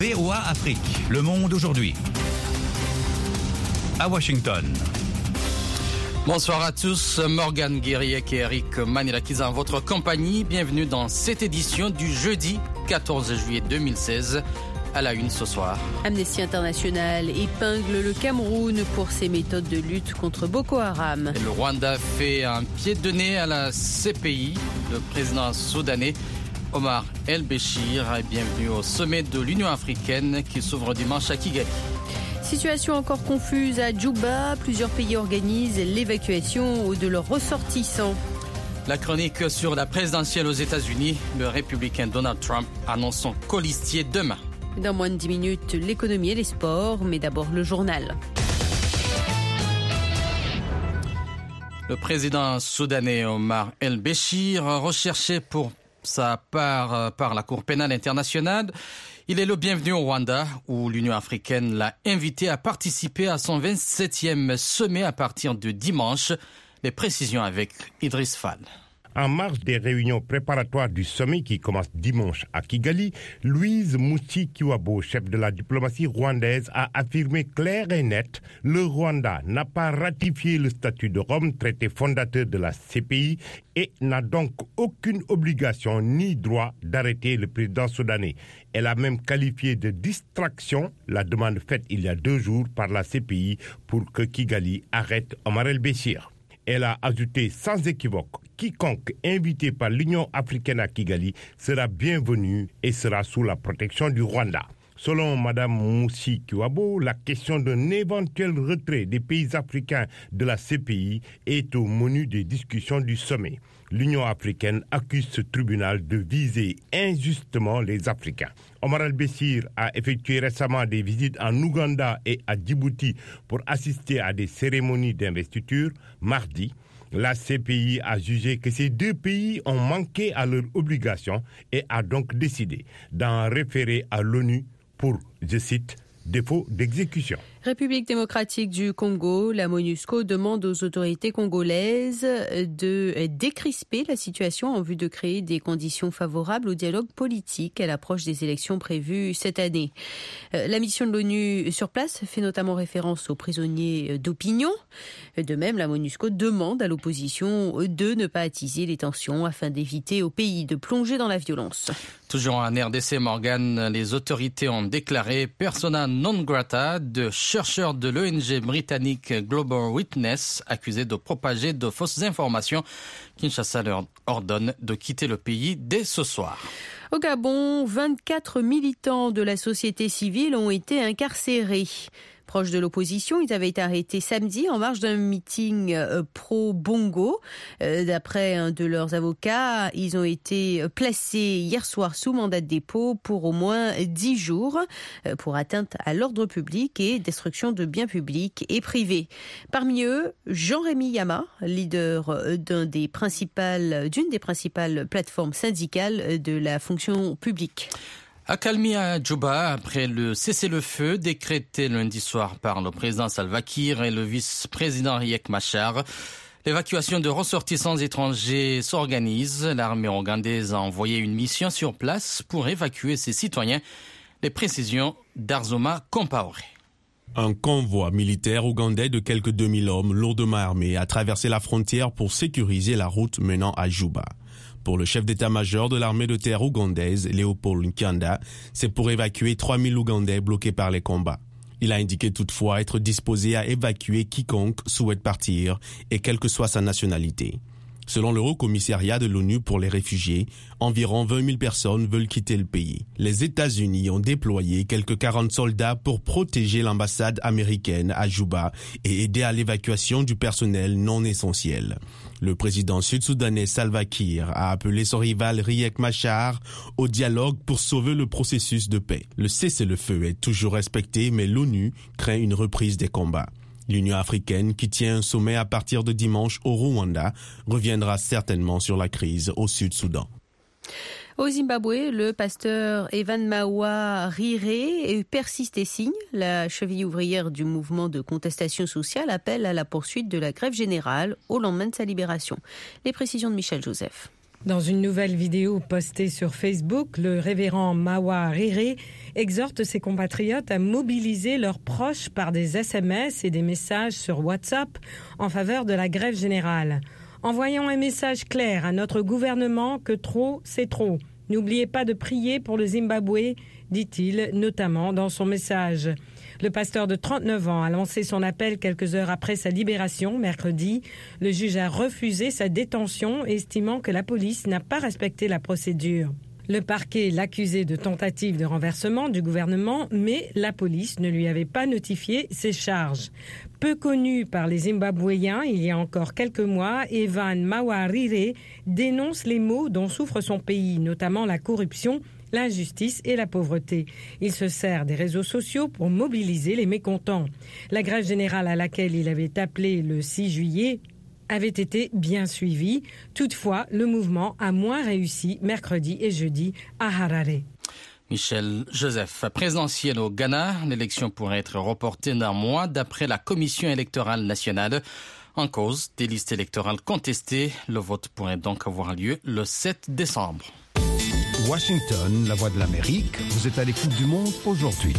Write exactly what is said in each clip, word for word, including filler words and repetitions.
V O A Afrique, le monde aujourd'hui. À Washington. Bonsoir à tous, Morgane Guériec et Eric Manilakis en votre compagnie. Bienvenue dans cette édition du jeudi quatorze juillet deux mille seize. À la une ce soir. Amnesty International épingle le Cameroun pour ses méthodes de lutte contre Boko Haram. Et le Rwanda fait un pied de nez à la C P I. Le président soudanais Omar El-Béchir est bienvenu au sommet de l'Union africaine qui s'ouvre dimanche à Kigali. Situation encore confuse à Djouba. Plusieurs pays organisent l'évacuation de leurs ressortissants. La chronique sur la présidentielle aux États-Unis. Le républicain Donald Trump annonce son colistier demain. Dans moins de dix minutes, l'économie et les sports, mais d'abord le journal. Le président soudanais Omar El-Béchir, recherché pour sa part par la Cour pénale internationale, il est le bienvenu au Rwanda, où l'Union africaine l'a invité à participer à son vingt-septième sommet à partir de dimanche. Les précisions avec Idriss Fall. En marge des réunions préparatoires du sommet qui commence dimanche à Kigali, Louise Mushikiwabo, chef de la diplomatie rwandaise, a affirmé clair et net: le Rwanda n'a pas ratifié le statut de Rome, traité fondateur de la C P I, et n'a donc aucune obligation ni droit d'arrêter le président soudanais. Elle a même qualifié de distraction la demande faite il y a deux jours par la C P I pour que Kigali arrête Omar El-Béchir. Elle a ajouté sans équivoque: quiconque invité par l'Union africaine à Kigali sera bienvenu et sera sous la protection du Rwanda. Selon Mme Mushikiwabo, la question d'un éventuel retrait des pays africains de la C P I est au menu des discussions du sommet. L'Union africaine accuse ce tribunal de viser injustement les Africains. Omar El-Béchir a effectué récemment des visites en Ouganda et à Djibouti pour assister à des cérémonies d'investiture. Mardi, la C P I a jugé que ces deux pays ont manqué à leurs obligations et a donc décidé d'en référer à l'ONU pour, je cite, défaut d'exécution. République démocratique du Congo, la MONUSCO demande aux autorités congolaises de décrisper la situation en vue de créer des conditions favorables au dialogue politique à l'approche des élections prévues cette année. La mission de l'ONU sur place fait notamment référence aux prisonniers d'opinion. De même, la MONUSCO demande à l'opposition de ne pas attiser les tensions afin d'éviter au pays de plonger dans la violence. Toujours en R D C, Morgane, les autorités ont déclaré persona non grata de chercheurs de l'O N G britannique Global Witness accusés de propager de fausses informations. Kinshasa leur ordonne de quitter le pays dès ce soir. Au Gabon, vingt-quatre militants de la société civile ont été incarcérés. Proches de l'opposition, ils avaient été arrêtés samedi en marge d'un meeting pro-Bongo. D'après un de leurs avocats, ils ont été placés hier soir sous mandat de dépôt pour au moins dix jours pour atteinte à l'ordre public et destruction de biens publics et privés. Parmi eux, Jean-Rémy Yama, leader d'un des principales, d'une des principales plateformes syndicales de la fonction publique. Accalmie à Djouba après le cessez-le-feu décrété lundi soir par le président Salva Kiir et le vice-président Riek Machar. L'évacuation de ressortissants étrangers s'organise. L'armée ougandaise a envoyé une mission sur place pour évacuer ses citoyens. Les précisions d'Arzoma Compaoré. Un convoi militaire ougandais de quelques deux mille hommes lourdement armés a traversé la frontière pour sécuriser la route menant à Djouba. Pour le chef d'état-major de l'armée de terre ougandaise, Léopold Nkyanda, c'est pour évacuer trois mille Ougandais bloqués par les combats. Il a indiqué toutefois être disposé à évacuer quiconque souhaite partir et quelle que soit sa nationalité. Selon le Haut-Commissariat de l'ONU pour les réfugiés, environ vingt mille personnes veulent quitter le pays. Les États-Unis ont déployé quelques quarante soldats pour protéger l'ambassade américaine à Djouba et aider à l'évacuation du personnel non essentiel. Le président sud-soudanais Salva Kiir a appelé son rival Riek Machar au dialogue pour sauver le processus de paix. Le cessez-le-feu est toujours respecté, mais l'ONU craint une reprise des combats. L'Union africaine, qui tient un sommet à partir de dimanche au Rwanda, reviendra certainement sur la crise au Sud-Soudan. Au Zimbabwe, le pasteur Evan Mawa Rire persiste et signe. La cheville ouvrière du mouvement de contestation sociale appelle à la poursuite de la grève générale au lendemain de sa libération. Les précisions de Michel Joseph. Dans une nouvelle vidéo postée sur Facebook, le révérend Mawa Rire exhorte ses compatriotes à mobiliser leurs proches par des S M S et des messages sur WhatsApp en faveur de la grève générale. Envoyons un message clair à notre gouvernement que trop, c'est trop. N'oubliez pas de prier pour le Zimbabwe, dit-il notamment dans son message. Le pasteur de trente-neuf ans a lancé son appel quelques heures après sa libération, mercredi. Le juge a refusé sa détention, estimant que la police n'a pas respecté la procédure. Le parquet l'accusait de tentative de renversement du gouvernement, mais la police ne lui avait pas notifié ses charges. Peu connu par les Zimbabwéens il y a encore quelques mois, Evan Mawa Rire dénonce les maux dont souffre son pays, notamment la corruption, l'injustice et la pauvreté. Il se sert des réseaux sociaux pour mobiliser les mécontents. La grève générale à laquelle il avait appelé le six juillet avait été bien suivie. Toutefois, le mouvement a moins réussi mercredi et jeudi à Harare. Michel Joseph, présidentiel au Ghana, l'élection pourrait être reportée d'un mois d'après la Commission électorale nationale. En cause des listes électorales contestées, le vote pourrait donc avoir lieu le sept décembre. Washington, la voix de l'Amérique, vous êtes à l'écoute du monde aujourd'hui.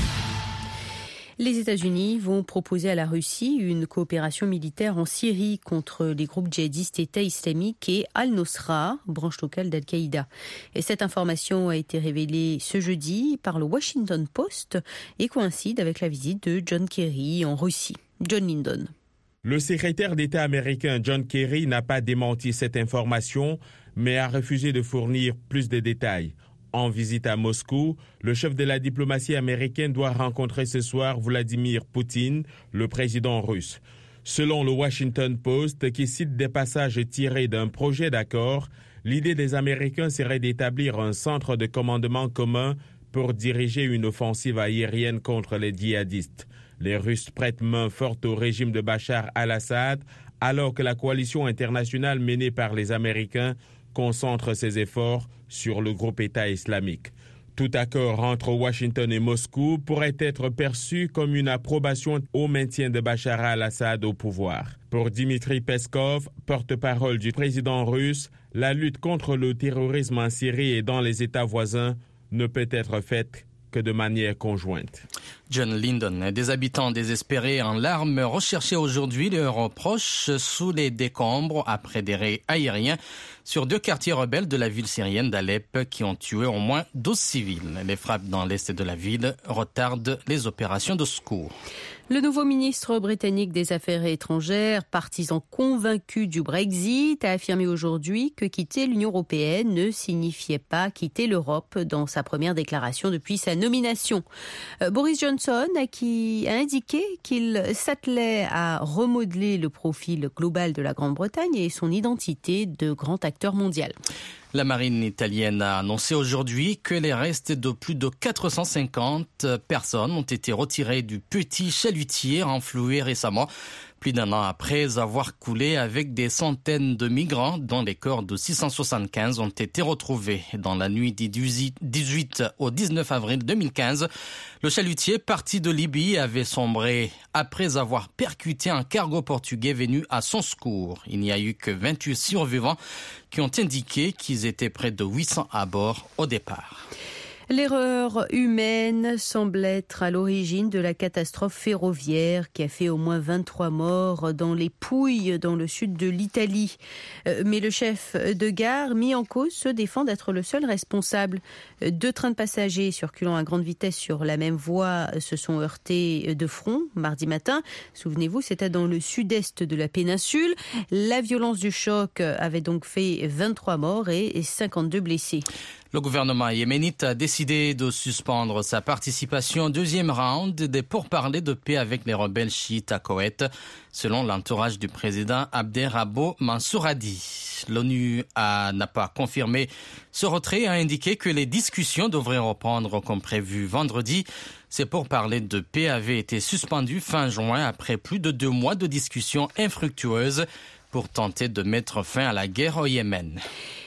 Les États-Unis vont proposer à la Russie une coopération militaire en Syrie contre les groupes djihadistes État islamique et Al-Nosra, branche locale d'Al-Qaïda. Et cette information a été révélée ce jeudi par le Washington Post et coïncide avec la visite de John Kerry en Russie. John Lyndon. Le secrétaire d'État américain John Kerry n'a pas démenti cette information, mais a refusé de fournir plus de détails. En visite à Moscou, le chef de la diplomatie américaine doit rencontrer ce soir Vladimir Poutine, le président russe. Selon le Washington Post, qui cite des passages tirés d'un projet d'accord, l'idée des Américains serait d'établir un centre de commandement commun pour diriger une offensive aérienne contre les djihadistes. Les Russes prêtent main forte au régime de Bachar al-Assad, alors que la coalition internationale menée par les Américains concentre ses efforts sur le groupe État islamique. Tout accord entre Washington et Moscou pourrait être perçu comme une approbation au maintien de Bachar al-Assad au pouvoir. Pour Dmitry Peskov, porte-parole du président russe, la lutte contre le terrorisme en Syrie et dans les États voisins ne peut être faite que de manière conjointe. John Lyndon, des habitants désespérés en larmes recherchaient aujourd'hui leurs proches sous les décombres après des raids aériens sur deux quartiers rebelles de la ville syrienne d'Alep qui ont tué au moins douze civils. Les frappes dans l'est de la ville retardent les opérations de secours. Le nouveau ministre britannique des Affaires étrangères, partisan convaincu du Brexit, a affirmé aujourd'hui que quitter l'Union européenne ne signifiait pas quitter l'Europe dans sa première déclaration depuis sa nomination. Euh, Boris Johnson a, qui, a indiqué qu'il s'attelait à remodeler le profil global de la Grande-Bretagne et son identité de grand acteur mondial. La marine italienne a annoncé aujourd'hui que les restes de plus de quatre cent cinquante personnes ont été retirés du petit chalutier renfloué récemment, plus d'un an après avoir coulé avec des centaines de migrants dont les corps de six cent soixante-quinze ont été retrouvés. Dans la nuit du dix-huit au dix-neuf avril deux mille quinze, le chalutier parti de Libye avait sombré après avoir percuté un cargo portugais venu à son secours. Il n'y a eu que vingt-huit survivants qui ont indiqué qu'ils étaient près de huit cents à bord au départ. L'erreur humaine semble être à l'origine de la catastrophe ferroviaire qui a fait au moins vingt-trois morts dans les Pouilles, dans le sud de l'Italie. Mais le chef de gare, mis en cause, se défend d'être le seul responsable. Deux trains de passagers circulant à grande vitesse sur la même voie se sont heurtés de front mardi matin. Souvenez-vous, c'était dans le sud-est de la péninsule. La violence du choc avait donc fait vingt-trois morts et cinquante-deux blessés. Le gouvernement yéménite a décidé de suspendre sa participation au deuxième round des pourparlers de paix avec les rebelles chiites à Koweït, selon l'entourage du président Abderrabo Mansour Hadi. L'ONU a, n'a pas confirmé ce retrait et a indiqué que les discussions devraient reprendre comme prévu vendredi. Ces pourparlers de paix avaient été suspendus fin juin après plus de deux mois de discussions infructueuses pour tenter de mettre fin à la guerre au Yémen.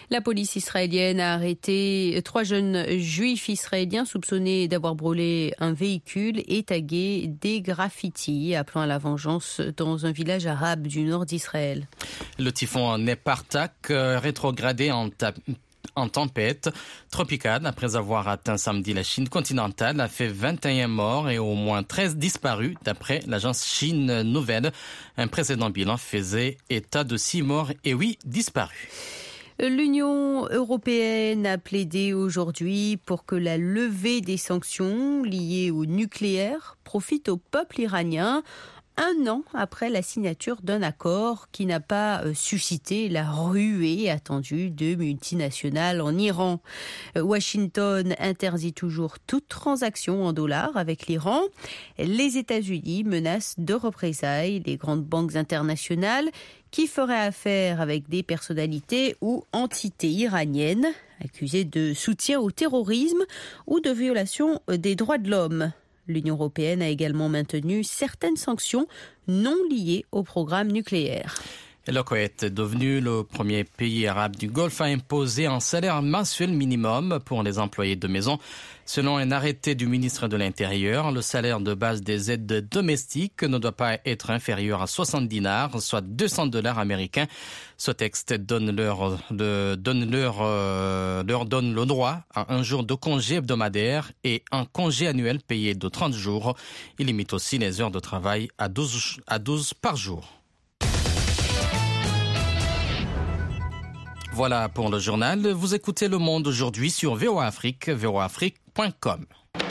La police israélienne a arrêté trois jeunes juifs israéliens soupçonnés d'avoir brûlé un véhicule et tagué des graffitis appelant à la vengeance dans un village arabe du nord d'Israël. Le typhon Nepartak rétrogradé en tapis. En tempête tropicale, après avoir atteint samedi la Chine continentale, a fait vingt et un morts et au moins treize disparus, d'après l'agence Chine Nouvelle. Un précédent bilan faisait état de six morts et huit disparus. L'Union européenne a plaidé aujourd'hui pour que la levée des sanctions liées au nucléaire profite au peuple iranien. Un an après la signature d'un accord qui n'a pas suscité la ruée attendue de multinationales en Iran. Washington interdit toujours toute transaction en dollars avec l'Iran. Les États-Unis menacent de représailles les grandes banques internationales qui feraient affaire avec des personnalités ou entités iraniennes accusées de soutien au terrorisme ou de violation des droits de l'homme. L'Union européenne a également maintenu certaines sanctions non liées au programme nucléaire. Le Koweït est devenu le premier pays arabe du Golfe à imposer un salaire mensuel minimum pour les employés de maison. Selon un arrêté du ministre de l'Intérieur, le salaire de base des aides domestiques ne doit pas être inférieur à soixante dinars, soit deux cents dollars américains. Ce texte donne leur, le, donne leur, euh, leur donne le droit à un jour de congé hebdomadaire et un congé annuel payé de trente jours. Il limite aussi les heures de travail à douze, à douze par jour. Voilà pour le journal. Vous écoutez Le Monde aujourd'hui sur V O A Afrique, v o a afrique point com.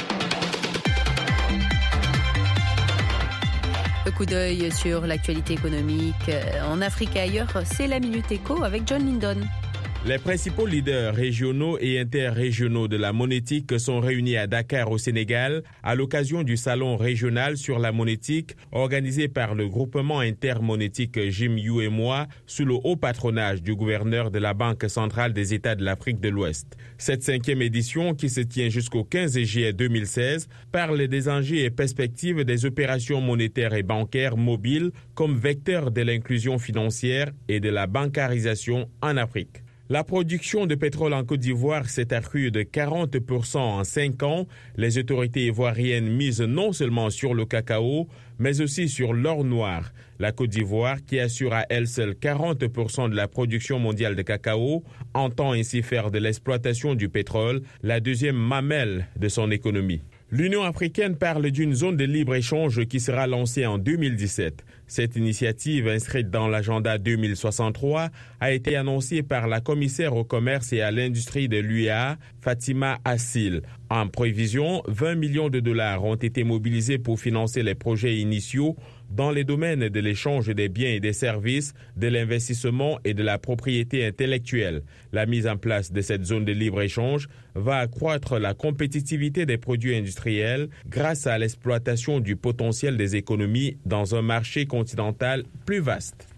Un coup d'œil sur l'actualité économique en Afrique et ailleurs, c'est la Minute Éco avec John Lindon. Les principaux leaders régionaux et interrégionaux de la monétique sont réunis à Dakar au Sénégal à l'occasion du salon régional sur la monétique organisé par le groupement intermonétique Jim You et moi sous le haut patronage du gouverneur de la Banque centrale des États de l'Afrique de l'Ouest. Cette cinquième édition, qui se tient jusqu'au quinze juillet deux mille seize, parle des enjeux et perspectives des opérations monétaires et bancaires mobiles comme vecteur de l'inclusion financière et de la bancarisation en Afrique. La production de pétrole en Côte d'Ivoire s'est accrue de quarante pour cent en cinq ans. Les autorités ivoiriennes misent non seulement sur le cacao, mais aussi sur l'or noir. La Côte d'Ivoire, qui assure à elle seule quarante pour cent de la production mondiale de cacao, entend ainsi faire de l'exploitation du pétrole la deuxième mamelle de son économie. L'Union africaine parle d'une zone de libre-échange qui sera lancée en deux mille dix-sept. Cette initiative, inscrite dans l'agenda deux mille soixante-trois, a été annoncée par la commissaire au commerce et à l'industrie de l'U E A, Fatima Assil. En prévision, vingt millions de dollars ont été mobilisés pour financer les projets initiaux dans les domaines de l'échange des biens et des services, de l'investissement et de la propriété intellectuelle. La mise en place de cette zone de libre-échange va accroître la compétitivité des produits industriels grâce à l'exploitation du potentiel des économies dans un marché continental plus vaste.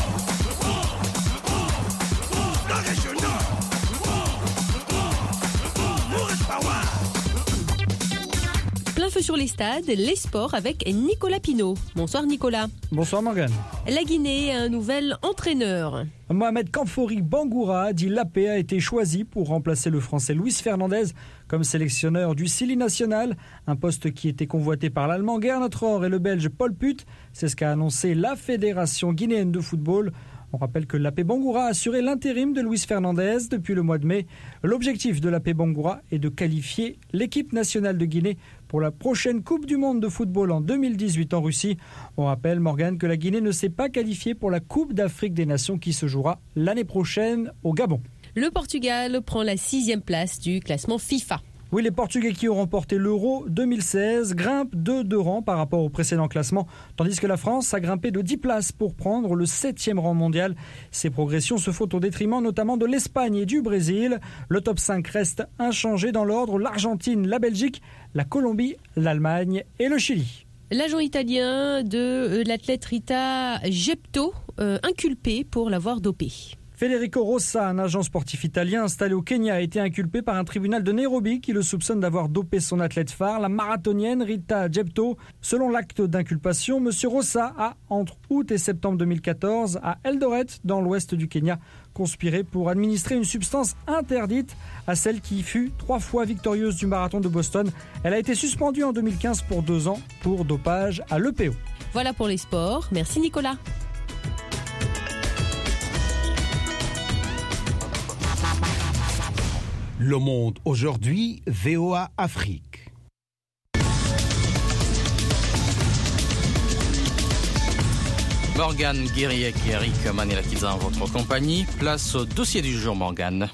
Feu sur les stades, les sports avec Nicolas Pinault. Bonsoir Nicolas. Bonsoir Morgane. La Guinée a un nouvel entraîneur. Mohamed Kamfori Bangoura, dit l'A P, a été choisi pour remplacer le Français Luis Fernandez comme sélectionneur du Sili national, un poste qui était convoité par l'Allemand Gernot Rohr et le Belge Paul Put. C'est ce qu'a annoncé la Fédération guinéenne de football. On rappelle que l'A P Bangoura a assuré l'intérim de Luis Fernandez depuis le mois de mai. L'objectif de l'A P Bangoura est de qualifier l'équipe nationale de Guinée pour la prochaine Coupe du Monde de football en deux mille dix-huit en Russie. On rappelle, Morgane, que la Guinée ne s'est pas qualifiée pour la Coupe d'Afrique des Nations qui se jouera l'année prochaine au Gabon. Le Portugal prend la sixième place du classement FIFA. Oui, les Portugais qui ont remporté l'Euro deux mille seize grimpent de deux rangs par rapport au précédent classement, tandis que la France a grimpé de dix places pour prendre le septième rang mondial. Ces progressions se font au détriment notamment de l'Espagne et du Brésil. Le top cinq reste inchangé dans l'ordre: l'Argentine, la Belgique, la Colombie, l'Allemagne et le Chili. L'agent italien de l'athlète Rita Gepto, euh, inculpé pour l'avoir dopé. Federico Rossa, un agent sportif italien installé au Kenya, a été inculpé par un tribunal de Nairobi qui le soupçonne d'avoir dopé son athlète phare, la marathonienne Rita Jepto. Selon l'acte d'inculpation, M. Rossa a, entre août et septembre deux mille quatorze, à Eldoret, dans l'ouest du Kenya, conspiré pour administrer une substance interdite à celle qui fut trois fois victorieuse du marathon de Boston. Elle a été suspendue en deux mille quinze pour deux ans pour dopage à l'E P O. Voilà pour les sports. Merci Nicolas. Le Monde aujourd'hui, V O A Afrique. Morgane Guiriec et Eric Manelatiza en votre compagnie. Place au dossier du jour, Morgane.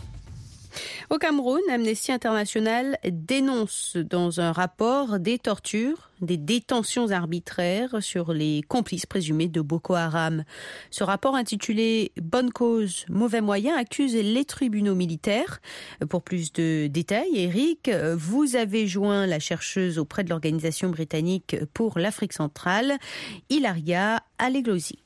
Au Cameroun, Amnesty International dénonce dans un rapport des tortures, des détentions arbitraires sur les complices présumés de Boko Haram. Ce rapport intitulé « Bonne cause, mauvais moyen » accuse les tribunaux militaires. Pour plus de détails, Eric, vous avez joint la chercheuse auprès de l'Organisation britannique pour l'Afrique centrale, Hilaria Aleglosi.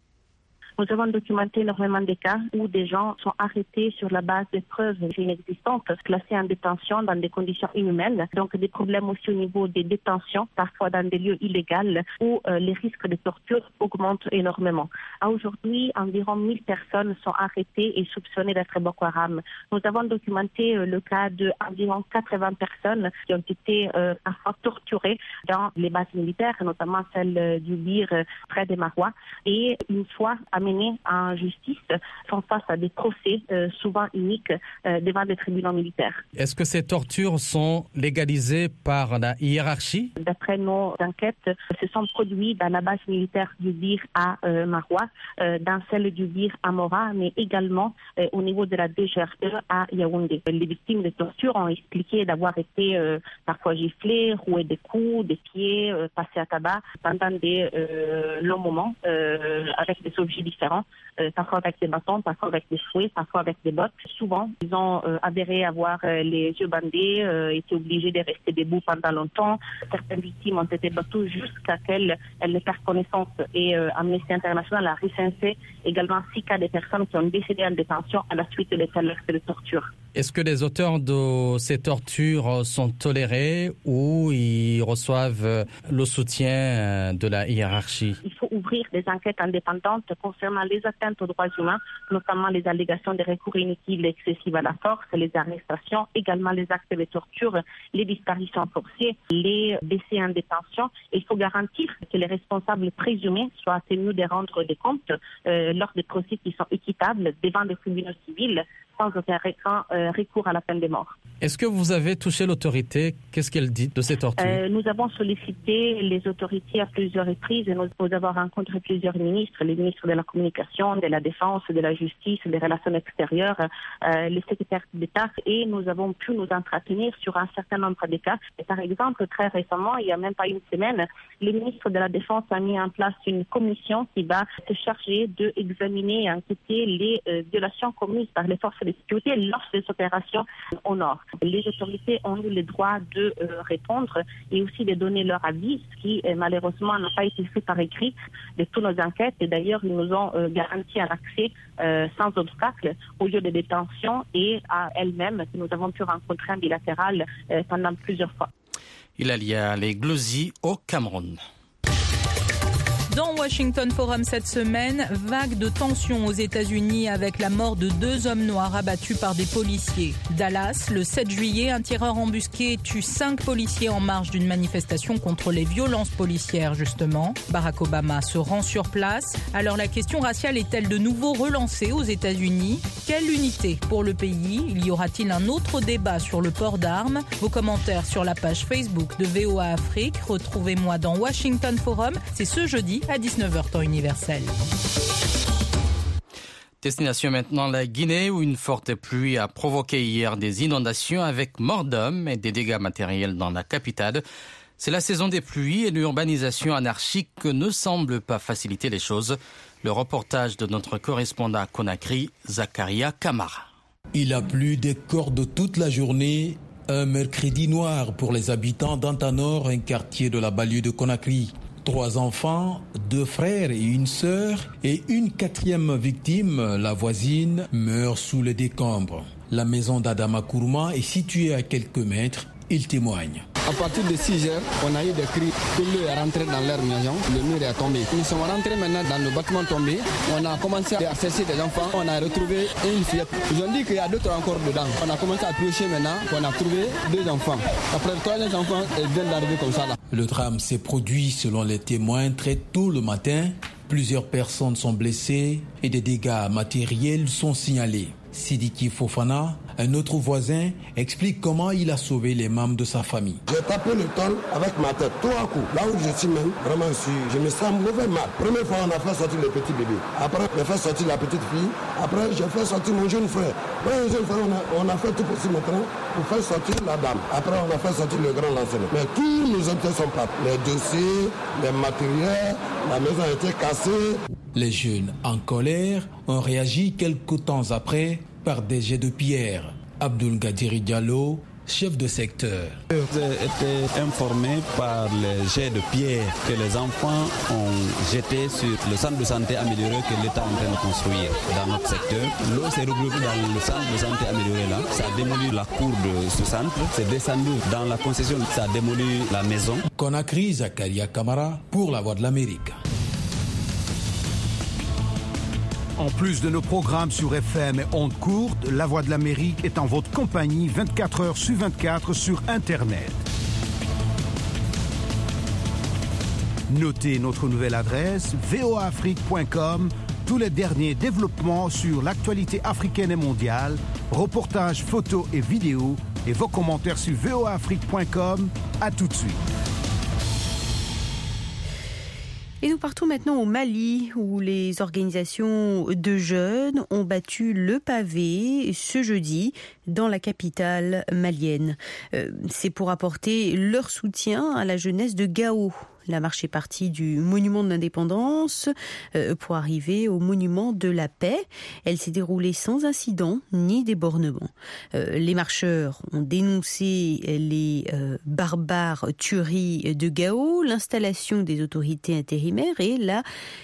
Nous avons documenté énormément de cas où des gens sont arrêtés sur la base de preuves inexistantes, placés en détention dans des conditions inhumaines. Donc des problèmes aussi au niveau des détentions, parfois dans des lieux illégaux, où euh, les risques de torture augmentent énormément. À aujourd'hui, environ mille personnes sont arrêtées et soupçonnées d'être Boko Haram. Nous avons documenté euh, le cas d'environ quatre-vingts personnes qui ont été euh, parfois torturées dans les bases militaires, notamment celle euh, du Bir euh, près de Maroua. Et une fois à en justice font face à des procès euh, souvent uniques euh, devant des tribunaux militaires. Est-ce que ces tortures sont légalisées par la hiérarchie? D'après nos enquêtes, se sont produits dans la base militaire du Bir à euh, Maroua, euh, dans celle du Bir à Mora, mais également euh, au niveau de la D G R E à Yaoundé. Les victimes de tortures ont expliqué d'avoir été euh, parfois giflées, rouées des coups, des pieds, euh, passées à tabac pendant des euh, longs moments euh, avec des objets différents. Euh, parfois avec des bâtons, parfois avec des fouets, parfois avec des bottes. Souvent, ils ont euh, avéré avoir euh, les yeux bandés, euh, été obligés de rester debout pendant longtemps. Certaines victimes ont été battues jusqu'à ce qu'elles ne perdent connaissance. Et euh, Amnesty International a recensé également six cas de personnes qui ont décédé en détention à la suite de tels actes de torture. Est-ce que les auteurs de ces tortures sont tolérés ou ils reçoivent le soutien de la hiérarchie? Il faut ouvrir des enquêtes indépendantes concernant les atteintes aux droits humains, notamment les allégations de recours inutiles et excessifs à la force, les arrestations, également les actes de torture, les disparitions forcées, les décès en détention. Il faut garantir que les responsables présumés soient tenus de rendre des comptes euh, lors des procès qui sont équitables devant les tribunaux civils, sans aucun euh, recours à la peine de mort. Est-ce que vous avez touché l'autorité? Qu'est-ce qu'elle dit de ces tortures? euh, Nous avons sollicité les autorités à plusieurs reprises et nous, nous avons rencontré plusieurs ministres, les ministres de la communication, de la défense, de la justice, des relations extérieures, euh, les secrétaires d'État, et nous avons pu nous entretenir sur un certain nombre de cas. Et par exemple, très récemment, il n'y a même pas une semaine, le ministre de la Défense a mis en place une commission qui va se charger d'examiner et enquêter les euh, violations commises par les forces de sécurité lors des opérations au nord. Les autorités ont eu le droit de euh, répondre et aussi de donner leur avis, ce qui euh, malheureusement n'a pas été fait par écrit de toutes nos enquêtes. Et d'ailleurs, ils nous ont euh, garanti un accès euh, sans obstacle au lieu de détention et à elles-mêmes que nous avons pu rencontrer en bilatéral euh, pendant plusieurs fois. Hilaria Aleglosi au Cameroun. Dans Washington Forum cette semaine, vague de tensions aux États-Unis avec la mort de deux hommes noirs abattus par des policiers. Dallas, le sept juillet, un tireur embusqué tue cinq policiers en marge d'une manifestation contre les violences policières, justement. Barack Obama se rend sur place. Alors la question raciale est-elle de nouveau relancée aux États-Unis? Quelle unité pour le pays? Il y aura-t-il un autre débat sur le port d'armes? Vos commentaires sur la page Facebook de V O A Afrique. Retrouvez-moi dans Washington Forum. C'est ce jeudi à dix-neuf heures temps universel. Destination maintenant la Guinée où une forte pluie a provoqué hier des inondations avec mort d'hommes et des dégâts matériels dans la capitale. C'est la saison des pluies et l'urbanisation anarchique ne semble pas faciliter les choses. Le reportage de notre correspondant à Conakry, Zakaria Kamara. Il a plu des cordes toute la journée. Un mercredi noir pour les habitants d'Antanor, un quartier de la banlieue de Conakry. Trois enfants, deux frères et une sœur, et une quatrième victime, la voisine, meurt sous les décombres. La maison d'Adama Kourma est située à quelques mètres. Il témoigne. À partir de six heures, on a eu des cris que l'eau est rentrée dans leur maison, le mur est tombé. Nous sommes rentrés maintenant dans le bâtiment tombé, on a commencé à chercher des enfants, on a retrouvé une fillette. Ils ont dit qu'il y a d'autres encore dedans. On a commencé à piocher maintenant, on a trouvé deux enfants. Après le troisième enfant, ils viennent d'arriver comme ça là. Le drame s'est produit selon les témoins très tôt le matin. Plusieurs personnes sont blessées et des dégâts matériels sont signalés. Sidiki Fofana, un autre voisin, explique comment il a sauvé les membres de sa famille. J'ai tapé le sol avec ma tête, trois coups. Là où je suis même, vraiment, je me sens mauvais mal. Première fois, on a fait sortir le petit bébé. Après, on a fait sortir la petite fille. Après, j'ai fait sortir mon jeune frère. Mon jeune frère, on a, on a fait tout possible maintenant pour faire sortir la dame. Après, on a fait sortir le grand lanceur. Mais tous nos objets sont pas. Les dossiers, les matériels, la maison a été cassée. Les jeunes en colère ont réagi quelques temps après par des jets de pierre. Abdul Gadiri Diallo, chef de secteur. J'ai été informé par les jets de pierre que les enfants ont jeté sur le centre de santé amélioré que l'État est en train de construire dans notre secteur. L'eau s'est regroupée dans le centre de santé amélioré là. Ça a démoli la cour de ce centre. C'est descendu dans la concession. Ça a démoli la maison. Conakry, Zakaria Kamara pour la Voix de l'Amérique. En plus de nos programmes sur F M et ondes courtes, La Voix de l'Amérique est en votre compagnie vingt-quatre heures sur vingt-quatre sur Internet. Notez notre nouvelle adresse v o a afrique point com. Tous les derniers développements sur l'actualité africaine et mondiale, reportages, photos et vidéos, et vos commentaires sur v o a afrique point com. À tout de suite. Et nous partons maintenant au Mali, où les organisations de jeunes ont battu le pavé ce jeudi dans la capitale malienne. Euh, c'est pour apporter leur soutien à la jeunesse de Gao. La marche est partie du monument de l'indépendance euh, pour arriver au monument de la paix. Elle s'est déroulée sans incident ni débordement. Euh, les marcheurs ont dénoncé les euh, barbares tueries de Gao, l'installation des autorités intérimaires et la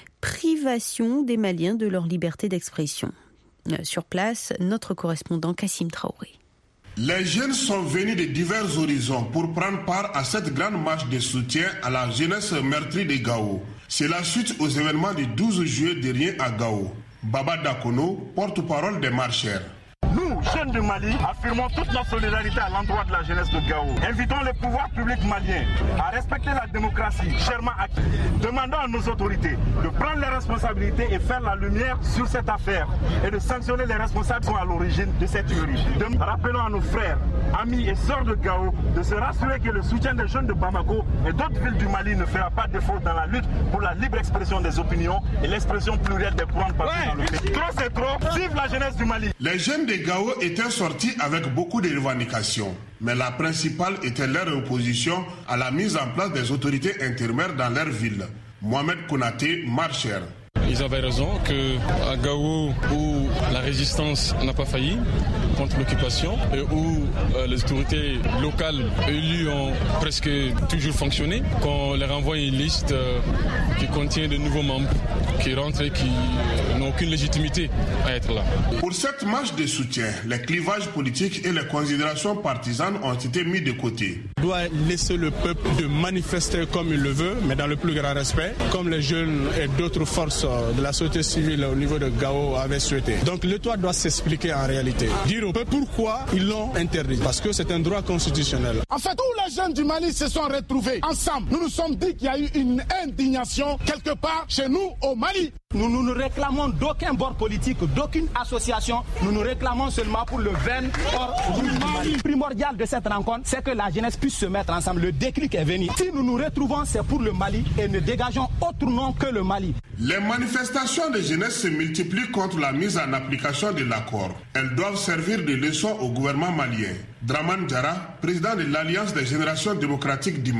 privation des Maliens de leur liberté d'expression. Euh, sur place, notre correspondant Kassim Traoré. Les jeunes sont venus de divers horizons pour prendre part à cette grande marche de soutien à la jeunesse meurtrie de Gao. C'est la suite aux événements du douze juillet dernier à Gao. Baba Dakono, porte-parole des marcheurs. Nous, jeunes du Mali, affirmons toute notre solidarité à l'endroit de la jeunesse de Gao. Invitons les pouvoirs publics maliens à respecter la démocratie chèrement acquise. Demandons à nos autorités de prendre les responsabilités et faire la lumière sur cette affaire et de sanctionner les responsables qui sont à l'origine de cette tuerie. Rappelons à nos frères, amis et sœurs de Gao de se rassurer que le soutien des jeunes de Bamako et d'autres villes du Mali ne fera pas défaut dans la lutte pour la libre expression des opinions et l'expression plurielle des courants partout ouais. dans le pays. Trop c'est trop, vive la jeunesse du Mali. Les jeunes de Gao étaient sortis avec beaucoup de revendications, mais la principale était leur opposition à la mise en place des autorités intérimaires dans leur ville. Mohamed Konaté, marcheur. Ils avaient raison qu'à Gao, où la résistance n'a pas failli contre l'occupation et où euh, les autorités locales élues ont presque toujours fonctionné, qu'on leur envoie une liste euh, qui contient de nouveaux membres qui rentrent et qui euh, n'ont aucune légitimité à être là. Pour cette marche de soutien, les clivages politiques et les considérations partisanes ont été mis de côté. On doit laisser le peuple de manifester comme il le veut, mais dans le plus grand respect, comme les jeunes et d'autres forces de la société civile au niveau de Gao avaient souhaité. Donc l'État doit s'expliquer en réalité. Dire au peuple pourquoi ils l'ont interdit. Parce que c'est un droit constitutionnel. En fait, tous les jeunes du Mali se sont retrouvés ensemble. Nous nous sommes dit qu'il y a eu une indignation quelque part chez nous au Mali. Nous ne nous, nous réclamons d'aucun bord politique, d'aucune association. Nous nous réclamons seulement pour le vain or du Mali. Le primordial de cette rencontre, c'est que la jeunesse puisse se mettre ensemble. Le déclic est venu. Si nous nous retrouvons, c'est pour le Mali et ne dégageons autre nom que le Mali. Les manifestations de jeunesse se multiplient contre la mise en application de l'accord. Elles doivent servir de leçon au gouvernement malien. Draman Diarra, président de l'Alliance des générations démocratiques du Mali.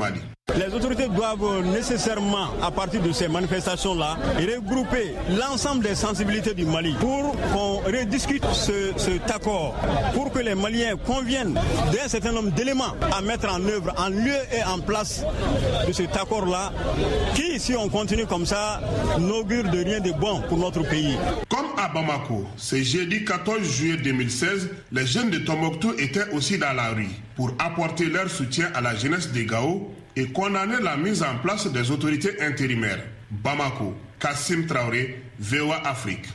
Les autorités doivent nécessairement, à partir de ces manifestations-là, regrouper l'ensemble des sensibilités du Mali pour qu'on rediscute ce, cet accord, pour que les Maliens conviennent d'un certain nombre d'éléments à mettre en œuvre en lieu et en place de cet accord-là, qui, si on continue comme ça, n'augure de rien de bon pour notre pays. Comme à Bamako, ce jeudi quatorze juillet deux mille seize, les jeunes de Tombouctou étaient aussi dans la rue pour apporter leur soutien à la jeunesse de Gao et condamner la mise en place des autorités intérimaires. Bamako, Kassim Traoré, V O A Afrique.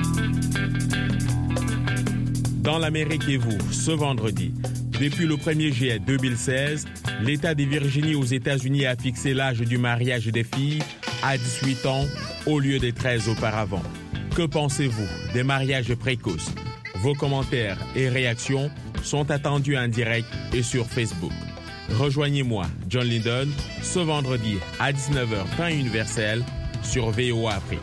Dans l'Amérique et vous, ce vendredi, depuis le premier juillet deux mille seize, l'État de Virginie aux États-Unis a fixé l'âge du mariage des filles à dix-huit ans au lieu de treize auparavant. Que pensez-vous des mariages précoces? Vos commentaires et réactions sont attendus en direct et sur Facebook. Rejoignez-moi, John Lydon, ce vendredi à dix-neuf heures temps universel sur V O A Afrique.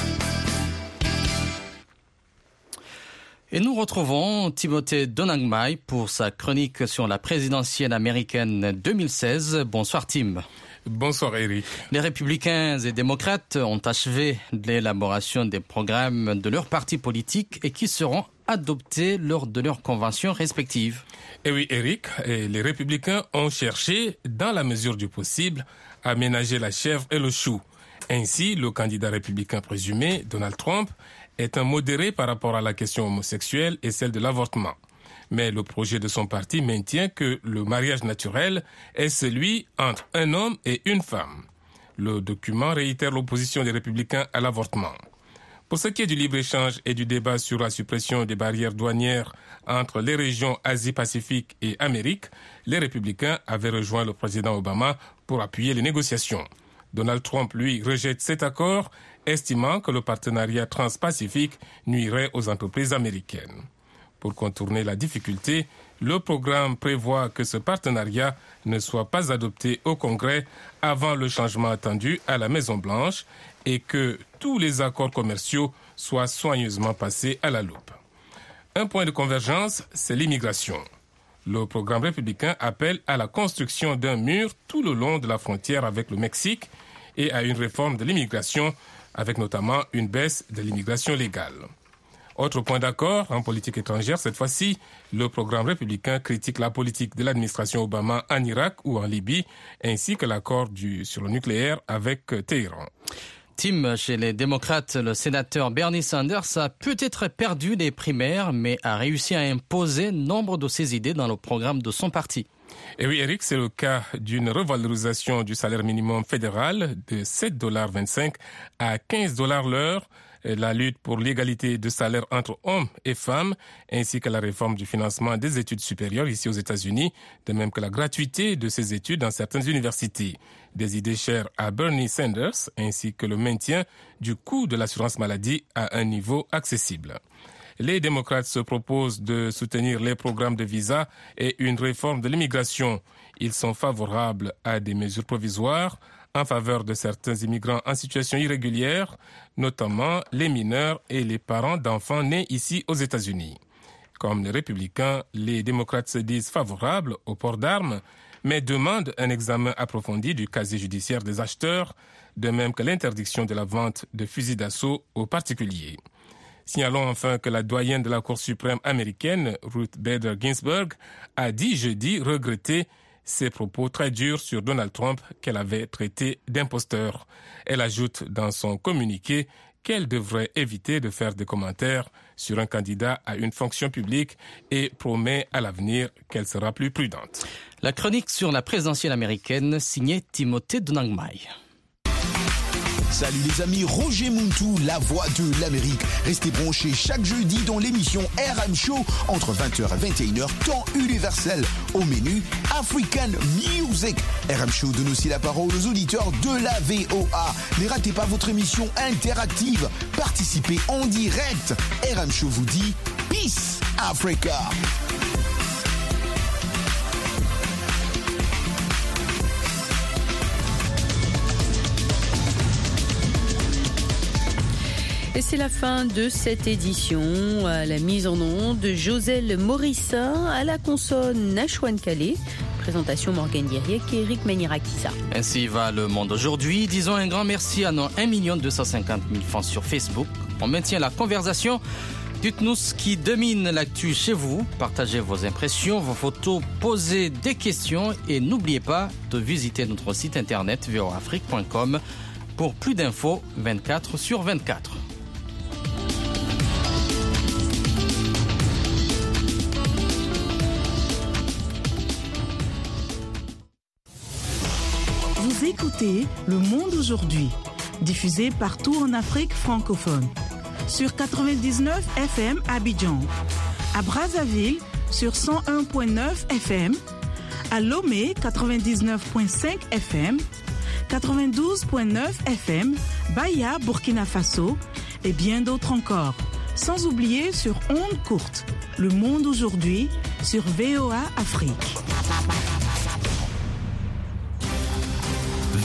Et nous retrouvons Timothée Donangmai pour sa chronique sur la présidentielle américaine deux mille seize. Bonsoir Tim. Bonsoir Eric. Les républicains et démocrates ont achevé l'élaboration des programmes de leurs partis politiques et qui seront adoptés lors de leurs conventions respectives. Et oui Eric, et les républicains ont cherché, dans la mesure du possible, à ménager la chèvre et le chou. Ainsi, le candidat républicain présumé, Donald Trump, est un modéré par rapport à la question homosexuelle et celle de l'avortement. Mais le projet de son parti maintient que le mariage naturel est celui entre un homme et une femme. Le document réitère l'opposition des républicains à l'avortement. Pour ce qui est du libre-échange et du débat sur la suppression des barrières douanières entre les régions Asie-Pacifique et Amérique, les républicains avaient rejoint le président Obama pour appuyer les négociations. Donald Trump, lui, rejette cet accord, estimant que le partenariat transpacifique nuirait aux entreprises américaines. Pour contourner la difficulté, le programme prévoit que ce partenariat ne soit pas adopté au Congrès avant le changement attendu à la Maison-Blanche et que tous les accords commerciaux soient soigneusement passés à la loupe. Un point de convergence, c'est l'immigration. Le programme républicain appelle à la construction d'un mur tout le long de la frontière avec le Mexique et à une réforme de l'immigration, avec notamment une baisse de l'immigration légale. Autre point d'accord, en politique étrangère, cette fois-ci, le programme républicain critique la politique de l'administration Obama en Irak ou en Libye, ainsi que l'accord du, sur le nucléaire avec Téhéran. Tim, chez les démocrates, le sénateur Bernie Sanders a peut-être perdu les primaires, mais a réussi à imposer nombre de ses idées dans le programme de son parti. Et oui, Eric, c'est le cas d'une revalorisation du salaire minimum fédéral de sept dollars vingt-cinq à quinze dollars l'heure, la lutte pour l'égalité de salaire entre hommes et femmes, ainsi que la réforme du financement des études supérieures ici aux États-Unis, de même que la gratuité de ces études dans certaines universités. Des idées chères à Bernie Sanders, ainsi que le maintien du coût de l'assurance maladie à un niveau accessible. Les démocrates se proposent de soutenir les programmes de visa et une réforme de l'immigration. Ils sont favorables à des mesures provisoires en faveur de certains immigrants en situation irrégulière, notamment les mineurs et les parents d'enfants nés ici aux États-Unis. Comme les républicains, les démocrates se disent favorables au port d'armes, mais demandent un examen approfondi du casier judiciaire des acheteurs, de même que l'interdiction de la vente de fusils d'assaut aux particuliers. Signalons enfin que la doyenne de la Cour suprême américaine, Ruth Bader Ginsburg, a dit jeudi regretter ses propos très durs sur Donald Trump qu'elle avait traité d'imposteur. Elle ajoute dans son communiqué qu'elle devrait éviter de faire des commentaires sur un candidat à une fonction publique et promet à l'avenir qu'elle sera plus prudente. La chronique sur la présidentielle américaine signée Timothée Donangmai. Salut les amis, Roger Muntu, la voix de l'Amérique. Restez branchés chaque jeudi dans l'émission R M Show entre vingt heures et vingt et une heures, temps universel. Au menu, African Music. R M Show donne aussi la parole aux auditeurs de la V O A. Ne ratez pas votre émission interactive. Participez en direct. R M Show vous dit Peace Africa. Et c'est la fin de cette édition. À la mise en onde de Joselle Morissa, à la console Nashwan Calais. Présentation Morgane Diriek et Eric Menirakiza. Ainsi va le monde aujourd'hui. Disons un grand merci à nos un million deux cent cinquante mille fans sur Facebook. On maintient la conversation. Dites-nous ce qui domine l'actu chez vous. Partagez vos impressions, vos photos, posez des questions et n'oubliez pas de visiter notre site internet v o a afrique point com pour plus d'infos vingt-quatre sur vingt-quatre. Vous écoutez Le Monde aujourd'hui, diffusé partout en Afrique francophone. Sur quatre-vingt-dix-neuf F M à Abidjan, à Brazzaville sur cent un virgule neuf F M, à Lomé quatre-vingt-dix-neuf virgule cinq F M, quatre-vingt-douze virgule neuf F M, Baya, Burkina Faso et bien d'autres encore. Sans oublier sur ondes courtes, Le Monde aujourd'hui sur V O A Afrique.